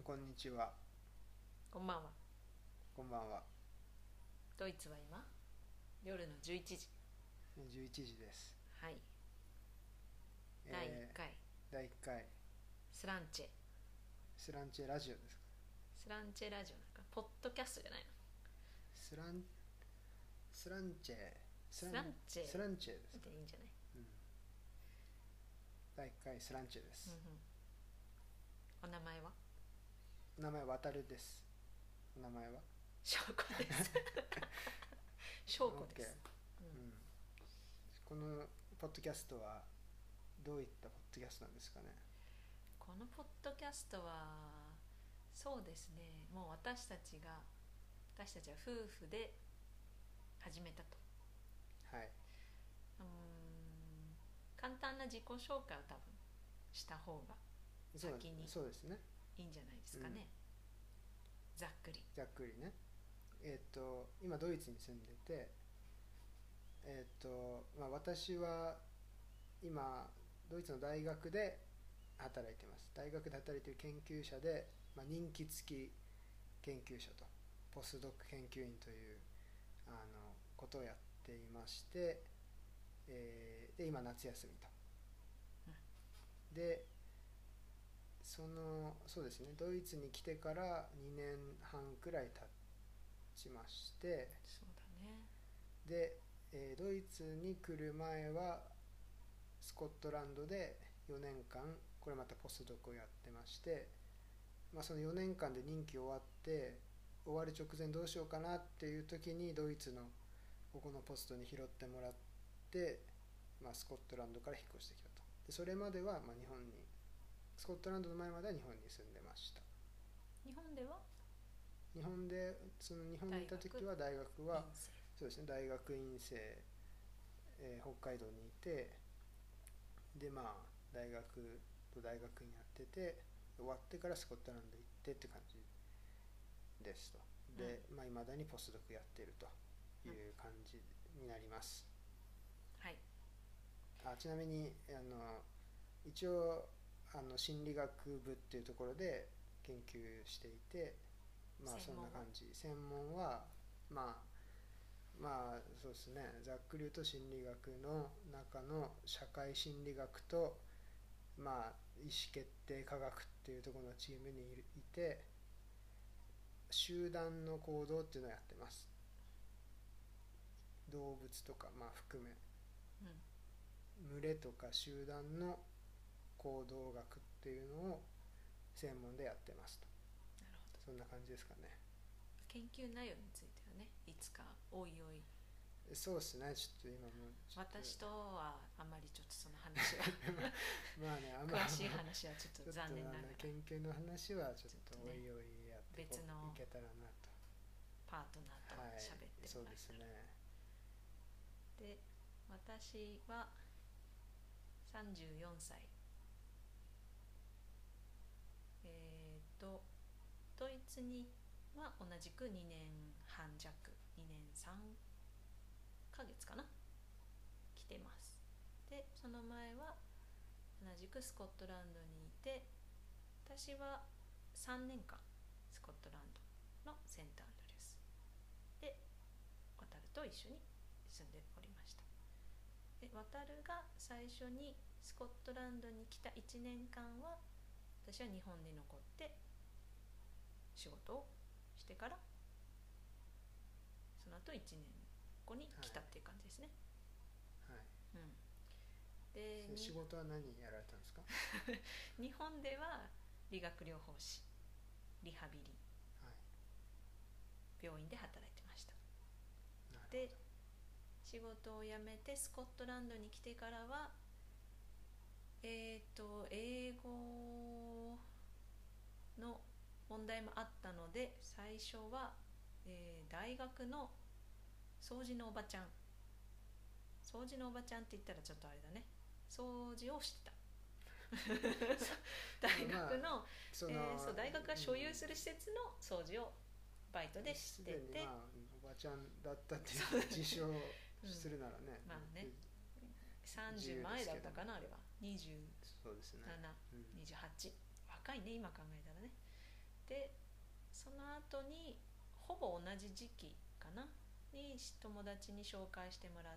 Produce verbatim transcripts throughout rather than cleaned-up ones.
こんにちは。 こんばんは。 こんばんは。 ドイツは今夜のじゅういちじ。 じゅういちじです。 はい。 えーだいいっかいだいいっかいスランチェスランチェラジオですか。 スランチェラジオなんかポッドキャストじゃないの。 スランスランチェスランチェスランチェですか。 でいいんじゃない。 うん、だいいっかいスランチェです。 うんうん、お名前は？ 名前は渡るです。お名前は翔子です翔子です、 うんうん、このポッドキャストはどういったポッドキャストなんですかね。 このポッドキャストはそうですね、もう私たちが私たちは夫婦で始めたと。 はい。 うーん、簡単な自己紹介を多分した方が先にそうですね。 いいんじゃないですかね、うん、ざっくりざっくりね。えっ、ー、と今ドイツに住んでて、えっ、ー、とまあ私は今ドイツの大学で働いています。大学で働いている研究者で、まあ、任期付き研究者とポスドク研究員というあのことをやっていまして、えー、で今夏休みと、うん、でそのそうですね、ドイツに来てからにねんはんくらい経ちまして、 そうだね。 で、えー、ドイツに来る前はスコットランドでよねんかんこれまたポスドクをやってまして、まあ、そのよねんかんで任期終わって終わる直前どうしようかなっていう時にドイツのここのポストに拾ってもらって、まあ、スコットランドから引っ越してきたと。でそれまではまあ日本にスコットランドの前までは日本に住んでました。 日本では日本でその日本にいた時は大学はそうですね、大学院生、えー、北海道にいて、でまあ大学と大学院やってて終わってからスコットランド行ってって感じですと。で、うん、まあ、未だにポスドクやってるという感じになります、 うん、はい。 あちなみにあの一応あの心理学部っていうところで研究していて、まあそんな感じ。専門はまあまあそうですね、ざっくり言うと心理学の中の社会心理学とまあ意思決定科学っていうところのチームにいて集団の行動っていうのをやってます。動物とかまあ含め、うん、群れとか集団の行動学っていうのを専門でやってますと。 なるほど。 そんな感じですかね。 研究内容についてはね、いつかおいおい。 そうですね、ちょっと今も私とはあまりちょっとその話はまあね、あんま詳しい話はちょっと残念ながら研究の話はちょっとおいおいやっていけたらなと。 パートナーと喋ってもらえたら、はい、 そうですね。 で、私はさんじゅうよんさい、えっ、ー、とドイツには同じくにねんはん弱、にねんさんかげつかな来てます。でその前は同じくスコットランドにいて、私はさんねんかんスコットランドのセントアンドリュースで渡ると一緒に住んでおりました。で渡るが最初にスコットランドに来たいちねんかんは私は日本に残って仕事をしてから、その後いちねんごに来たっていう感じですね。 はい、 うん、 で仕事は何やられたんですか？ 日本では理学療法士、リハビリ、はい、病院で働いてました。で仕事を辞めてスコットランドに来てからはえっと英語の問題もあったので、最初は、えー、大学の掃除のおばちゃん掃除のおばちゃんって言ったらちょっとあれだね、掃除をしてた大学の、まあそのえー、そう大学が所有する施設の掃除をバイトでしてて、 まあ、おばちゃんだったっていう自称するならね、 うん、まあねさんじゅうまえだったかな、あれはにじゅうなな、うん、にじゅうはち、若いね今考えたらね。 でその後にほぼ同じ時期かなに友達に紹介してもらって、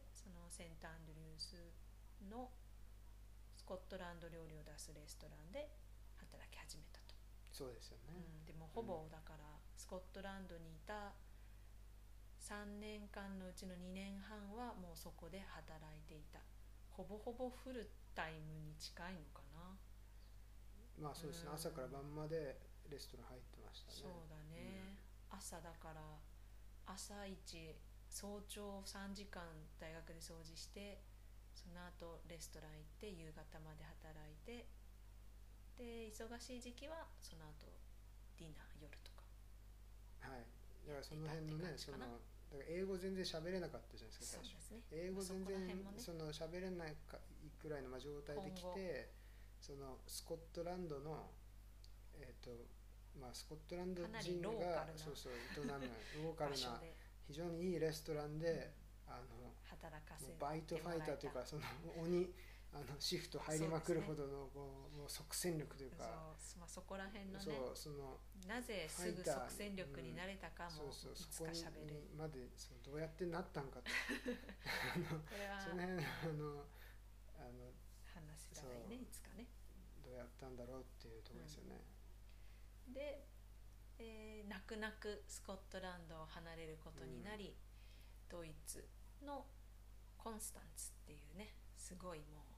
そのセントアンドリュースのスコットランド料理を出すレストランで働き始めたと。 そうですよね、 うん、でもほぼだからスコットランドにいたさんねんかんのうちのにねんはんはもうそこで働いていた。ほぼほぼフルタイムに近いのかな。 まあそうですね、 うん朝から晩までレストラン入ってましたね。 そうだね、うん、朝だから朝一早朝さんじかん大学で掃除して、その後レストラン行って夕方まで働いて、で忙しい時期はその後ディナー夜とか。 はい、だからその辺のね、そのだから英語全然喋れなかったじゃないですか最初。 そうですね、 英語全然そその喋れないかくらいのまあ状態で来て、そのスコットランドのえっとまあスコットランド人がそうそう営むローカルな非常にいいレストランで、うん、あの働かせバイトファイターというか、その鬼あのシフト入りまくるほどのもう、もう即戦力というか、 そう、まあ、そこら辺のね、 そうそのなぜすぐ即戦力になれたかもいつかしゃべる、 うん、までそうどうやってなったんかとあのこれはその辺あのあの話せたらいいね、いつかね。 どうやったんだろうっていうところですよね、 うん、で、えー、泣く泣くスコットランドを離れることになり、うん、ドイツのコンスタンツっていうね、すごいもう、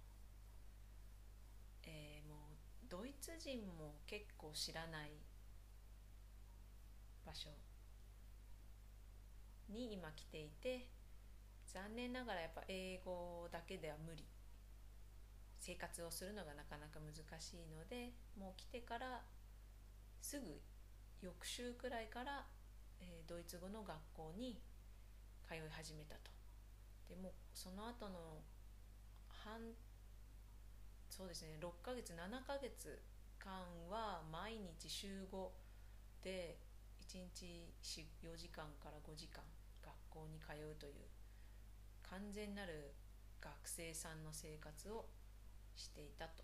えー、もうドイツ人も結構知らない場所に今来ていて、残念ながらやっぱ英語だけでは無理、生活をするのがなかなか難しいので、もう来てからすぐ翌週くらいから、えー、ドイツ語の学校に通い始めたと。でもその後の半そうですねろっかげつななかげつかんは毎日週ごでいちにちよじかんからごじかん学校に通うという完全なる学生さんの生活をしていたと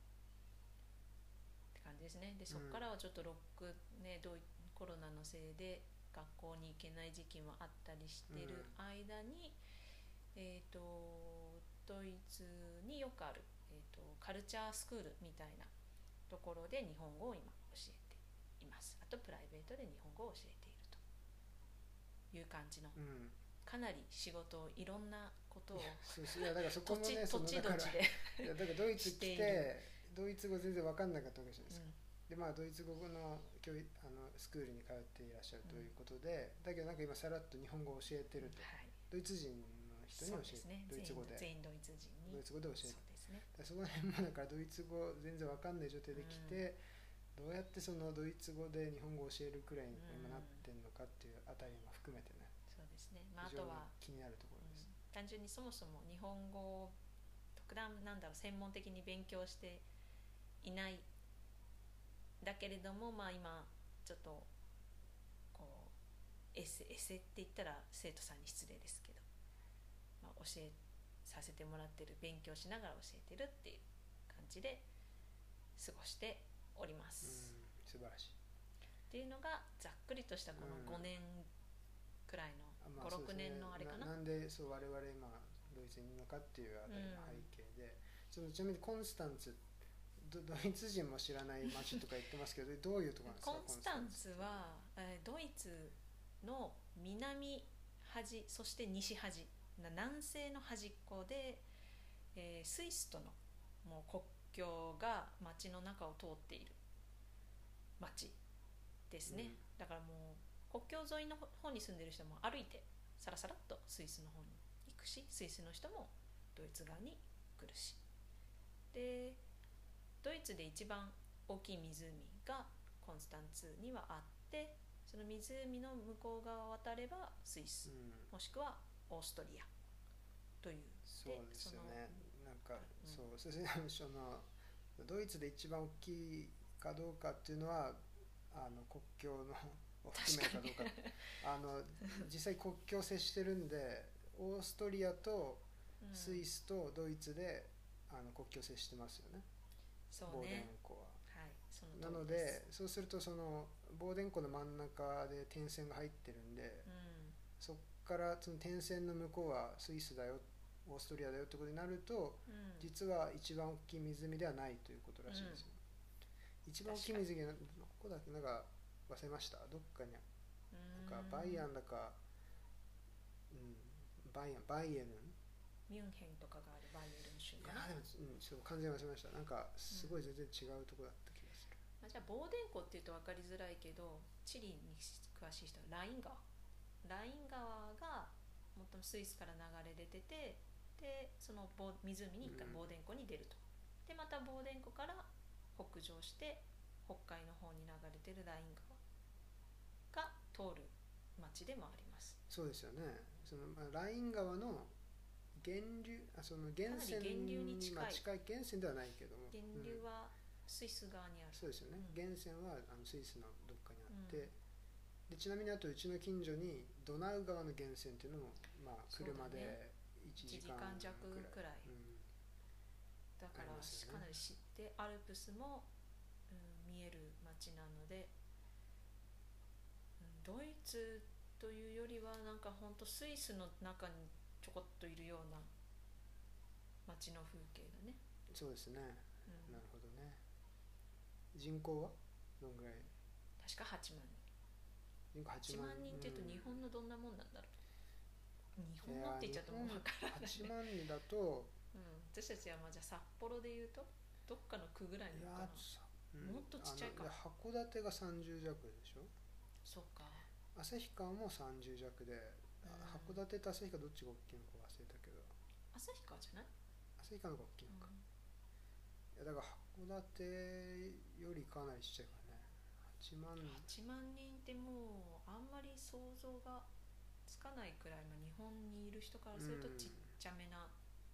って感じですね。でそこからはちょっとロック、ね、どうコロナのせいで学校に行けない時期もあったりしている間に、うん、えーとドイツによくある、えーとカルチャースクールみたいなところで日本語を今教えています。あとプライベートで日本語を教えているという感じの、うん、かなり仕事をいろんなことをそうそういやだからそこもね土地土地でいやだからドイツ来てドイツ語全然分かんなかったわけじゃないですか、うん、でまあドイツ語の教育あのスクールに通っていらっしゃるということで、うん、だけどなんか今さらっと日本語を教えてると、はい、ドイツ人の人に教えて、ね、ドイツ語で全員ドイツ人にドイツ語で教えて、 そうですね、 だそこら辺もだからドイツ語全然分かんない状態で来て、うん、どうやってそのドイツ語で日本語を教えるくらいに今なってんのかっていうあたりも含めてね、 そうですね、まあ、あとは気になるところです、 うん、単純にそもそも日本語を特段なんだろう専門的に勉強していないだけれども、まあ、今ちょっとこうエセエセって言ったら生徒さんに失礼ですけど、まあ、教えさせてもらってる、勉強しながら教えてるっていう感じで過ごしております。 うん、素晴らしいっていうのがざっくりとしたこのごねんくらいの、うん、ごろくねんのあれかな。 な, なんでそう我々今ドイツにいるのかっていうあたりの背景で、うん、そのちなみにコンスタンツド, ドイツ人も知らない街とか言ってますけどどういうところなんですか。 コンスタンツは、えー、ドイツの南端そして西端南西の端っこで、えー、スイスとのもう国境が街の中を通っている街ですね、うん、だからもう国境沿いの方に住んでる人も歩いてさらさらっとスイスの方に行くし、スイスの人もドイツ側に来るし、でドイツで一番大きい湖がコンスタンツにはあって、その湖の向こう側を渡ればスイス、うん、もしくはオーストリアという。 そうですよね、なんか、うん、そうそそのドイツで一番大きいかどうかっていうのはあの国境のを含めるかどうかあの実際国境接してるんで、オーストリアとスイスとドイツで、うん、あの国境接してますよね。 そうね、 ボーデン湖は、 はい、そそのなの通りですでそうするとそのボーデン湖の真ん中で点線が入ってるんで、 うんそこからその点線の向こうはスイスだよオーストリアだよってことになると、 うん、 実は一番大きい湖ではないということらしいですよ、うん、一番大きい湖はどこだっけ、なんか忘れました。どっかになんかバイアンだか、うん、バイアンバイエルンミュンヘンとかがあるバイエルン州いかな。 やでも、うん、ちょっと完全に忘れました。なんかすごい全然違うところだった気がする、 うん、じゃあボーデン湖っていうと分かりづらいけど、地理に詳しい人はライン川ライン川がもっとスイスから流れ出てて、でその湖に一回ボーデン湖に出ると、うん、でまたボーデン湖から北上して北海の方に流れてるライン川が通る町でもあります。 そうですよね。その、まあ、ライン川の源流、あその源泉に近い、近い源泉ではないけども、 源流はスイス側にある、 うん、そうですよね、うん、源泉はあのスイスのどっかにあって、うん、でちなみにあとうちの近所にドナウ川の源泉っていうのも、まあ、車でいちじかん弱くらい、うん、だから、ね、かなり知ってアルプスも、うん、見える街なので、うん、ドイツというよりはなんかほんとスイスの中にちょこっといるような街の風景だね。 そうですね、うん、なるほどね。人口はどんぐらい？ 確かはちまんにん。 人口はちまんにんっていうと日本のどんなもんなんだろう。日本のって言っちゃうともう分からない。はちまんにんだと、 うん、私たちはまあじゃあ札幌でいうとどっかの区ぐらいなのかな。うん、もっとちっちゃいか。 函館がさんじゅう弱でしょ。 そうか。 旭川もさんじゅう弱で、うん、函館と旭川どっちが大きいのか忘れたけど。 旭川じゃない？ 旭川の方が大きいのか、うん、いやだから函館よりかなりちっちゃいからね。はちまんはちまんにんってもうあんまり想像がつかないくらい、まあ、日本にいる人からするとちっちゃめな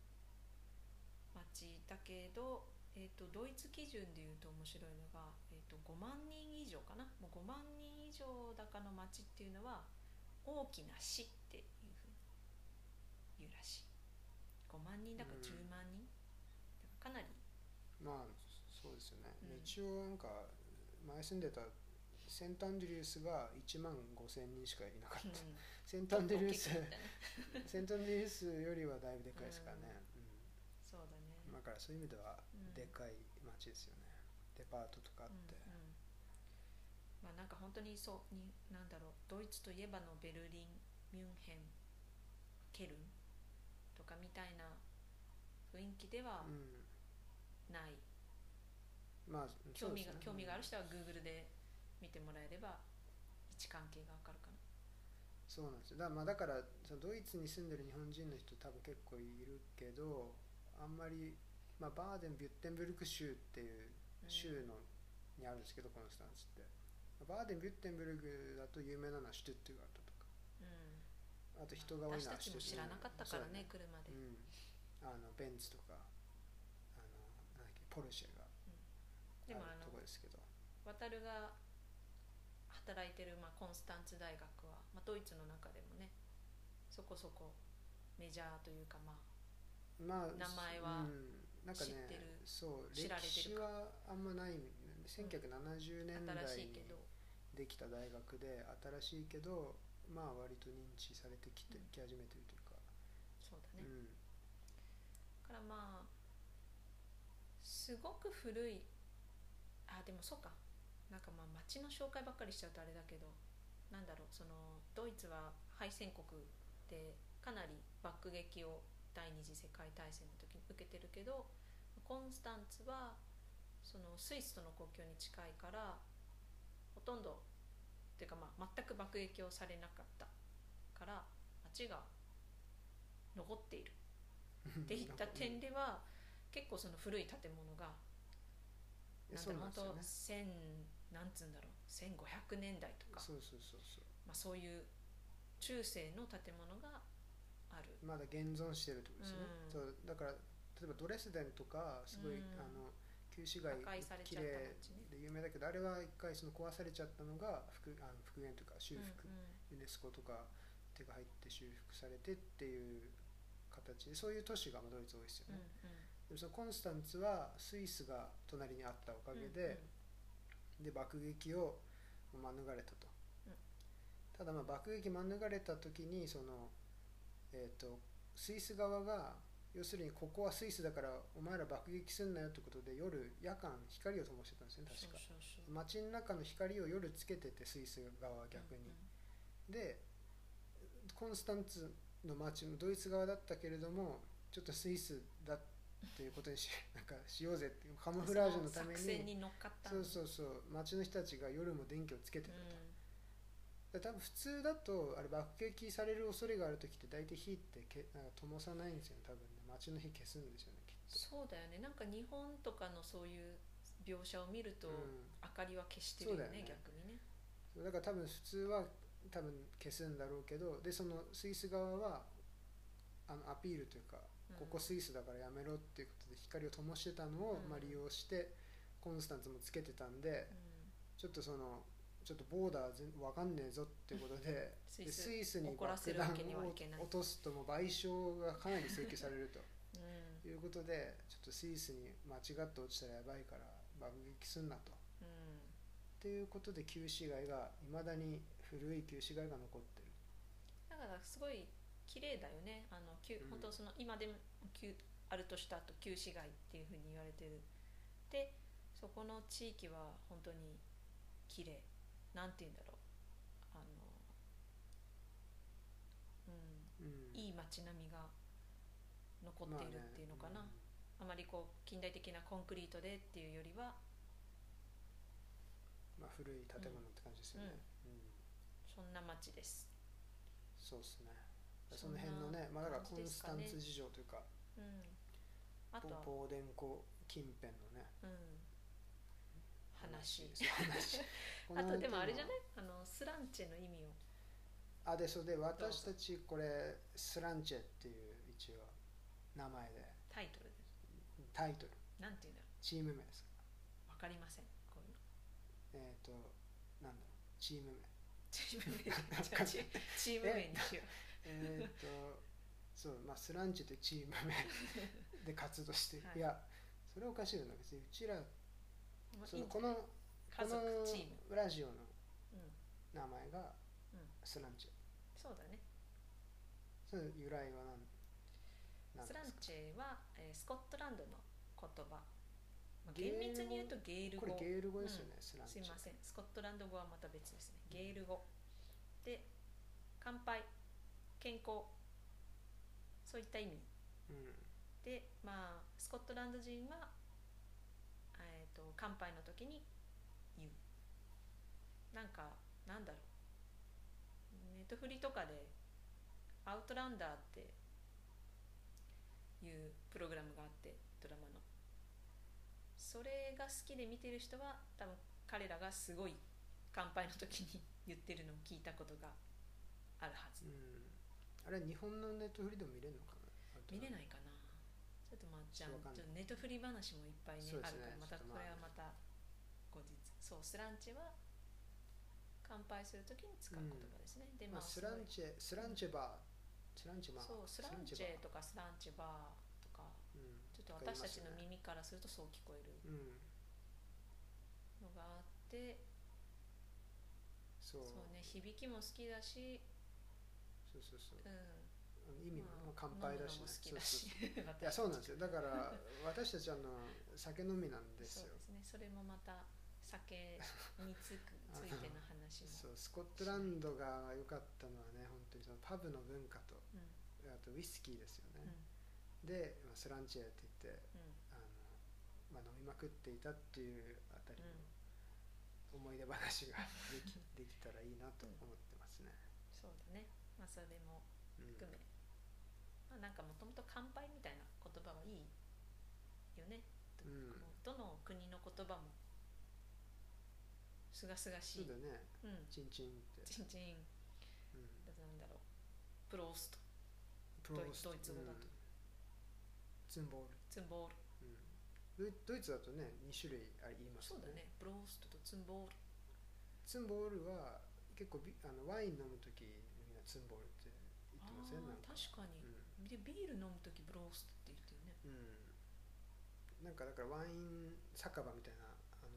町だけど、えー、とドイツ基準でいうと面白いのが、えー、とごまんにん以上かな、もうごまんにん以上だかの町っていうのは大きな市っていうふうに言うらしい。ごまんにんだかじゅうまんにん、うん、かなり、 まあそうですよね、 うん、 一応なんか前住んでたセントアンドリュースがいちまんごせんにんしかいなかった、うん、セントアンドリュースセントアンドリュースよりはだいぶでかいですからね、うんうん、 そうだね。 だからそういう意味ではでかい町ですよね、うん、デパートとかあって、うんうん、 まあなんか本当にそうに、なんだろう、ドイツといえばのベルリン、ミュンヘン、ケルンとかみたいな雰囲気ではない、うん、まあ、興味が、興味がある人は Google で見てもらえれば位置関係がわかるかな。 そうなんですよ。だから、まあ、だからそのドイツに住んでる日本人の人多分結構いるけど、あんまり、まあ、バーデン・ビュッテンブルク州っていう州の、うん、にあるんですけど、コンスタンツって。バーデン・ビュッテンブルクだと有名なのはシュトゥットガートとか、うん、あと人が多いのはシュトゥットガート。私たちも知らなかったからね、車で、うん、 あのベンツとかあのなんだっけポルシェがあるとこですけど、 渡るが働いてる、まあ、コンスタンツ大学は、まあ、ドイツの中でもねそこそこメジャーというか、まあまあ、 名前は知ってる、 うん、なんかね、そう知られてるか。 歴史はあんまない。せんきゅうひゃくななじゅうねんだいにできた大学で新しいけど、まあ割と認知されてきて、うん、き始めてるというか。 そうだね、うん、だからまあすごく古い、あでもそうか、なんかまあ街の紹介ばっかりしちゃうとあれだけど、なんだろう、そのドイツは敗戦国でかなり爆撃を第二次世界大戦の時に受けてるけど、コンスタンツはそのスイスとの国境に近いからほとんどっていうか、まあ全く爆撃をされなかったから街が残っているっていった点では結構その古い建物がなんだ本当千なんつうんだろうせんごひゃくねんだいとか、 そうそうそうそう、 まあそういう中世の建物がある。 まだ現存してるってことですね。うん、そうだから例えばドレスデンとかすごい、うん、あの旧市街綺麗で有名だけど、あれは一回その壊されちゃったのが復あの復元というか修復、うんうん、ユネスコとか手が入って修復されてっていう形で、そういう都市がドイツ多いですよね。うんうん、でもそのコンスタンツはスイスが隣にあったおかげで、 で爆撃を免れたと、 うん、 ただまあ爆撃免れた時にその、えー、とスイス側が要するにここはスイスだからお前ら爆撃すんなよってことで夜夜間光を灯してたんですね確か。 そうそうそう、 街の中の光を夜つけててスイス側は逆に、 うんでコンスタンツの街もドイツ側だったけれどもちょっとスイスだっていうことにしなんかしようぜっていうカモフラージュのために、 作戦に乗っかったそうそうそう街の人たちが夜も電気をつけてたと、 うん、 で多分普通だとあれ爆撃される恐れがある時って大体火ってけなんか灯さないんですよね多分ね。街の火消すんですよねきっと。 そうだよね、なんか日本とかのそういう描写を見ると、 うん明かりは消してるよね、 そうだよね逆にね。 そうだから多分普通は多分消すんだろうけど、でそのスイス側はあのアピールというか、 うん、 ここスイスだからやめろっていうことで光を灯してたのを、 うんまあ、利用してコンスタンツもつけてたんで、 うん、 ちょっとそのちょっとボーダーぜ分かんねえぞっていうことでスイでススイスに怒らせ爆弾るわけにはいけないを落とすともう賠償がかなり請求されるとうんいうことで、ちょっとスイスに間違って落ちたらやばいから爆撃すんなと。 うん、 っていうことで旧市街がいまだに古い旧市街が残ってる。 だからすごい綺麗だよね。あの旧、 うん本当その今でも旧あるとした後旧市街っていうふうに言われてる。でそこの地域は本当に綺麗、なんて言うんだろう、あの、うん、 うん、 いい街並みが残っているっていうのかな、 まあね、 あまりこう近代的なコンクリートでっていうよりは、 うん、まあ、古い建物って感じですよね、うんうん、 そんな街です。 そうですね。そそんなの辺のね、まあ、だからコンス感じですかね。 タンツ事情というか、 うん、あとは、 ボーデン湖近辺のね、 うん、話話あとでもあれじゃいない、あのスランチェの意味を。 あでそれで私たちこれスランチェっていう一応名前でタイトルです。 タイトルなんていうんだろチーム名ですか。 う、わかりませんこういうの。 えっ、ー、となんだろうチーム名チーム名じゃあチチーム名にしよう。 えっとそうまあスランチェというチーム名で活動してる、 はい、 いやそれおかしいよな別にうちらそのいいこの家族チーム、 このラジオのうん、 名前がうん、 スランチェ。 そうだね。 その由来は何何スランですか。 チェは、えースコットランドの言葉、まあ、 ゲール語厳密に言うとゲール語。 これゲール語ですよね、 うん、 スランチェ。 すいません、スコットランド語はまた別ですね。ゲール語で乾杯、健康、そういった意味、 うん、 でまあスコットランド人は、えー、と乾杯の時に言う。なんかなんだろう、ネットフリとかでアウトランダーっていうプログラムがあって、ドラマのそれが好きで見てる人は多分彼らがすごい乾杯の時に言ってるのを聞いたことがあるはず、 うん、あれ日本のネットフリでも見れるのかな。 見れないかな。ちょっとまあじゃあちょっとネットフリ話もいっぱいね、 そうですねあるから、またこれはまた後日。そうスランチェは乾杯するときに使う言葉ですね、うん、でまあ、スランチェスランチェバー、スランチェバー、 そうスランチェとかスランチェバーとか、うん、ちょっと私たちの耳からするとそう聞こえるのがあって、うん、そうそうね、響きも好きだし、 そうそうそう、 うん、 意味も乾杯だしね。 好きだしいやそうなんですよ。だから私たちあの酒飲みなんですよ。 そうですね。それもまた酒につくついての話もそうスコットランドが良かったのはね、本当にそのパブの文化と、うん、あとウイスキーですよね。うん、でスランチェって言って、うん、あのまあ、飲みまくっていたっていうあたりの思い出話ができできたらいいなと思ってますね。 うん、そうだね。まあそれも含め。うんまあ、なんかもともと乾杯みたいな言葉はいいよね、うん、どの国の言葉もすがすがしい。 そうだね、 うん、 チンチンってチンチン、うん、なんだろうプロースト、プローストドイツ語だと、うん、 ツンボールツンボール、 うん、ドイツだとねに種類ありますよね。 そうだね、プローストとツンボール。 ツンボールは結構ビあのワイン飲むときみんなツンボールって言ってません？なんか確かに、うん、でビール飲むときブローストって言ってるね。 うん、なんかだからワイン酒場みたいなあの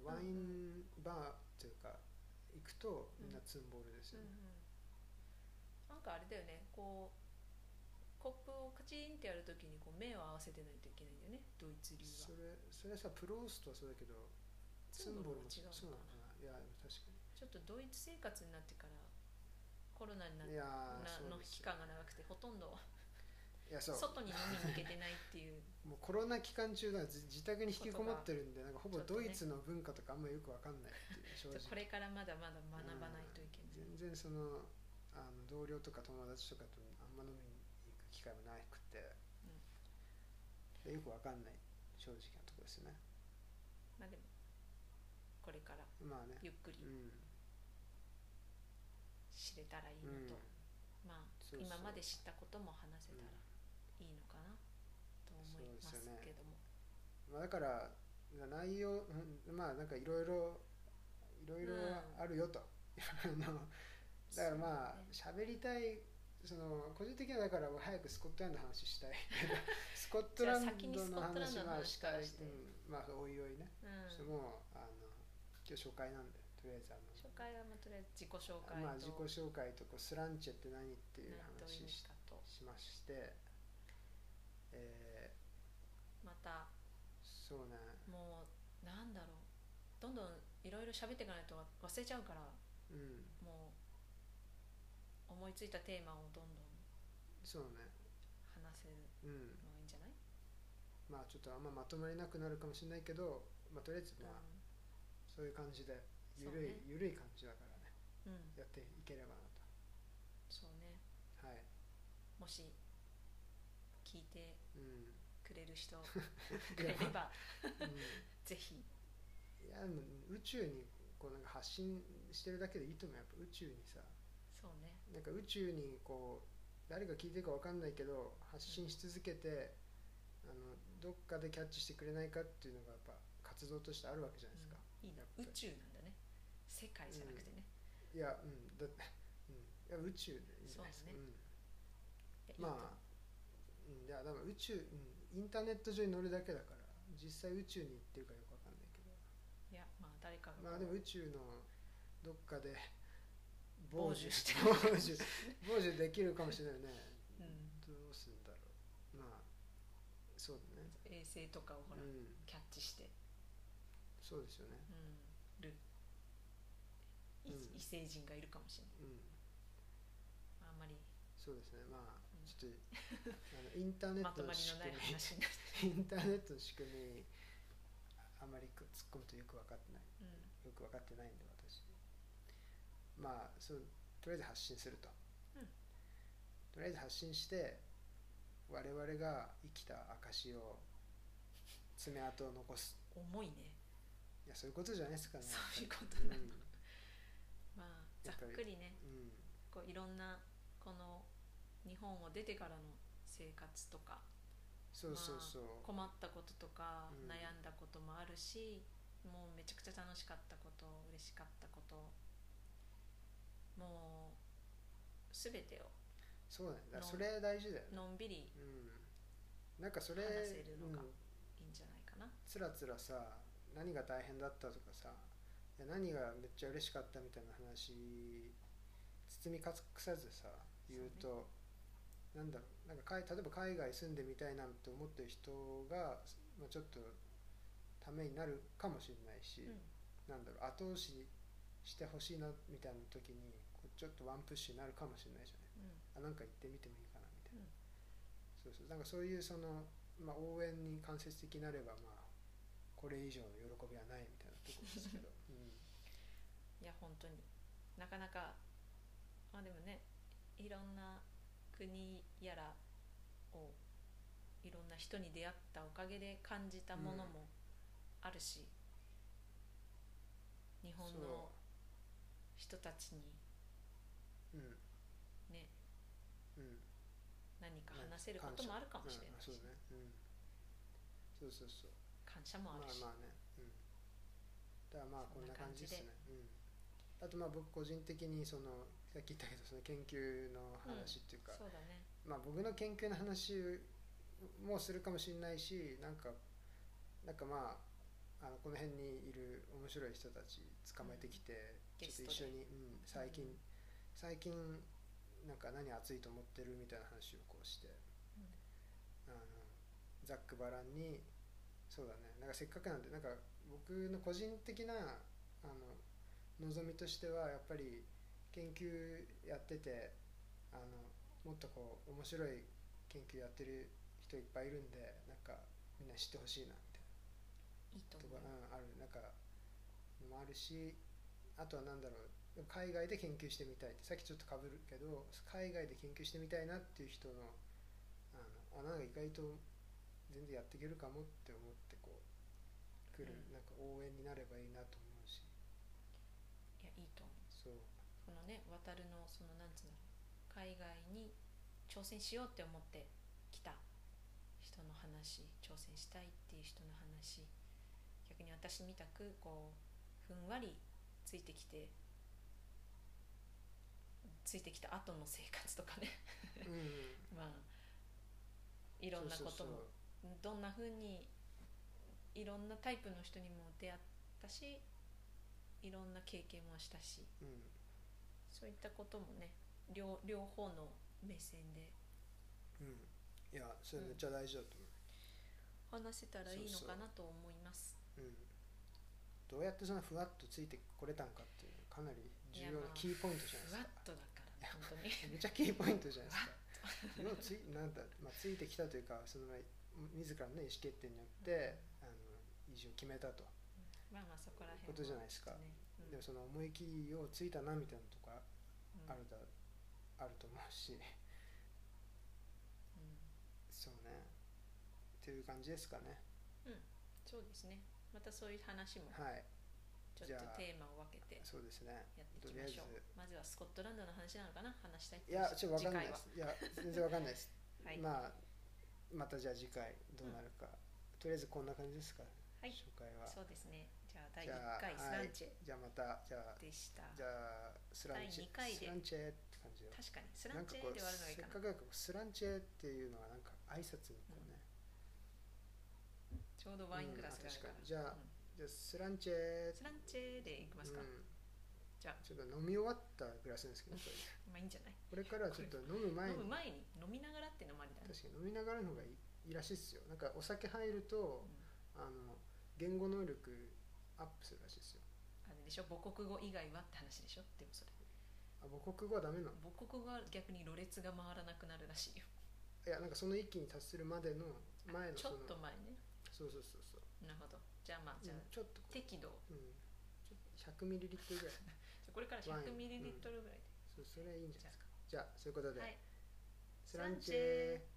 ワインバーというか行くとみんなツンボールですよね、 うんうん、なんかあれだよね、こうコップをカチンってやるときにこう目を合わせてないといけないんだよね、ドイツ流は。 それそれさプローストはそうだけどツンボールもツンボールは違うのかな。 そうなのかな。いや確かにちょっとドイツ生活になってからコロナになっいやなの期間が長くてほとんどいやそう外に飲みに行けてないっていうもうコロナ期間中だ自自宅に引きこもってるんでなんかほぼドイツの文化とかあんまよくわかんないっていう正直これからまだまだ学ばないといけない、 うん、全然そのあの同僚とか友達とかとあんま飲みに行く機会もなくて、うん、よくわかんない正直なところですよね。 まあでもこれからゆっくり知れたらいいのと、うん、まあそうそう今まで知ったことも話せたらいいのかなと思いますけども、 まあ、だから内容、まあなんかいろいろいろいろあるよと、うん、だからまあ喋りたいその個人的にはだから早くスコットランドの話したいスコットランドの話はしたい、うん、まあおいおいね、うん、もうあの今日紹介なんでとりあえずあの紹介はまあとりあえず自己紹介と、 まあ、自己紹介とこうスランチェって何っていう話 し, しまして、えー、またそうねもうなんだろうどんどんいろいろ喋っていかないと忘れちゃうから、うん、もう思いついたテーマをどんどんそうね話せるのがいいんじゃない、 うん、まあちょっとあんままとまりなくなるかもしれないけど、まあ、とりあえずまあ、うん、そういう感じでゆるい、ね、ゆるい感じだからね、うん、やっていければなと。 そうね、 はい、 もし聞いてくれる人くれれば、うん、ぜひ。 いやでも宇宙にこうなんか発信してるだけでいいと思う。やっぱ宇宙にさ、 そうね、 なんか宇宙にこう誰が聞いてるか分かんないけど発信し続けて、うん、あのどっかでキャッチしてくれないかっていうのがやっぱ活動としてあるわけじゃないですか、 うん、いいな、宇宙なんだね、世界じゃなくてね、 うん、いや、うん、だって、うん、いや宇宙でいいんじゃないですか、ね、うん、まあうん、いやだから宇宙、うん、インターネット上に乗るだけだから実際宇宙に行ってるかよく分かんないけど、 いやまあ誰かがまあでも宇宙のどっかで傍受して傍受傍受できるかもしれないね、うん、どうするんだろう。まあそうだね、 衛星とかをほら、うん、キャッチしてそうですよね、 うん、る、うん、異星人がいるかもしれない、うん、あんまりそうですね、まあちょっとあのインターネットの仕組みインターネットの仕組みあまり突っ込むとよく分かってない、うん、よく分かってないんで私まあそうとりあえず発信すると、うん、とりあえず発信して我々が生きた証を爪痕を残す。 重いね。 いやそういうことじゃないですかね。 そういうことなの、うん、まあざっくりね、うん、こういろんなこの日本を出てからの生活とか、 そうそうそう、まあ、困ったこととか、うん、悩んだこともあるし、もうめちゃくちゃ楽しかったこと、嬉しかったこと、もうすべてをそうなんだ、それ大事だよね。 のんびり、 うん、なんかそれ話せるのがいいんじゃないかな。 つらつらさ、何が大変だったとかさ、いや何がめっちゃ嬉しかったみたいな話包み隠さずさ言うと、う、ね、なんだろう、なんか例えば海外住んでみたいなって思ってる人が、まあ、ちょっとためになるかもしれないし、うん、なんだろう、後押ししてほしいなみたいな時にちょっとワンプッシュになるかもしれないじゃない、うん、あ、なんか行ってみてもいいかなみたいな、うん、そうそう、なんかそういうその、まあ、応援に間接的になれば、まあこれ以上の喜びはないみたいなところですけど、うん、 いや本当になかなか、まあでもね、いろんな国やらをいろんな人に出会ったおかげで感じたものもあるし、うん、日本の人たちに、うん、ね、うん、何か話せることもあるかもしれないし、 そうね、うん、そうそうそう、 感謝もあるし、 まあまあね、うん、だからまあこんな感じですね。うん、あとまあ僕個人的にそのさっき言ったけどその研究の話っていうか、 うん、そうだね、 まあ僕の研究の話もするかもしれないし、なんかなんかまああのこの辺にいる面白い人たち捕まえてきて、 うん、 ちょっと一緒に、うん、最近、うん、最近なんか何熱いと思ってるみたいな話をこうして、うん、あのざっくばらんに、そうだね、なんかせっかくなんで、なんか僕の個人的なあの望みとしてはやっぱり研究やってて、あのもっとこう面白い研究やってる人いっぱいいるんで、なんかみんな知ってほしいなみたいいいとなとか、 思う。 うん、あるなんかのもあるし、あとはなんだろう、海外で研究してみたいって、さっきちょっとかぶるけど、海外で研究してみたいなっていう人の、あのあなんか意外と全然やっていけるかもって思ってこう来る、 うん、 なんか応援になればいいなと思うし。 いや、いいと思う。 そう、 このね、渡るのそのなんつうんだろう、海外に挑戦しようって思ってきた人の話、挑戦したいっていう人の話、逆に私みたくこうふんわりついてきてついてきた後の生活とかねうん、 まあいろんなことも、どんなふうにいろんなタイプの人にも出会ったし、いろんな経験もしたし、 うん、 そういったこともね、 両, 両方の目線で、 うん、いやそれめっちゃ大事だと思う、 話せたらいいのかなと思います。 そうそう、うん、どうやってそのふわっとついてこれたんかっていうのはかなり重要なキーポイントじゃないですか。 ふわっとだから本当にめっちゃキーポイントじゃないですか。要はついなんだ、まあ、ついてきたというか、その自らの、ね、意思決定によって、うん、あの移住を決めたと、 まあまあそこら辺は、ね、 ことじゃないですか、うん、でもその思い切りをついたなみたいなとかあるだ、うん、あると思うし、うん、そうねっていう感じですかね。 うん、そうですね。またそういう話も、はい、ちょっとテーマを分けてそうですね、 やっていきましょう。まずはスコットランドの話なのかな、話したいって。 いやちょっと分かんないです。いや全然分かんないです、 はい、 まあまたじゃあ次回どうなるか、うん、とりあえずこんな感じですか、 はい、 初回は。 そうですね。じゃあだいいっかいスランチェ、はい、 じゃあまたじゃあでした。 じゃあスランチェ、 だいにかいでスランチェって感じで、 確かにスランチェで終わるのがいいかな。 せっかくだからスランチェっていうのはなんか挨拶にこうね、 うん、ちょうどワイングラスがあるから、うん、 じゃあ、うん、じゃあスランチェスランチェでいきますか、うん、じゃあちょっと飲み終わったグラスですけど、これまあいいんじゃない。 これからはちょっと飲む前に飲む前に飲みながらってのもありだね。 確かに飲みながらの方がいい、いいらしいっすよ。なんかお酒入ると、うん、あの言語能力アップするらしいですよ。 あれでしょ、母国語以外はって話でしょ。でもそれあ母国語はダメなの。 母国語は逆にろれつが回らなくなるらしいよ。 いやなんかその域に達するまでの前のちょっと前ね。 そうそうそうそう。 なるほど。じゃあまあじゃあ、うん、 ちょっと適度、 うん、ひゃくミリリットルぐらいこれからひゃくミリリットルぐらいで、 うん、そうそれはいいんじゃないですか。じゃあそういうことで、 はい、 スランチェー。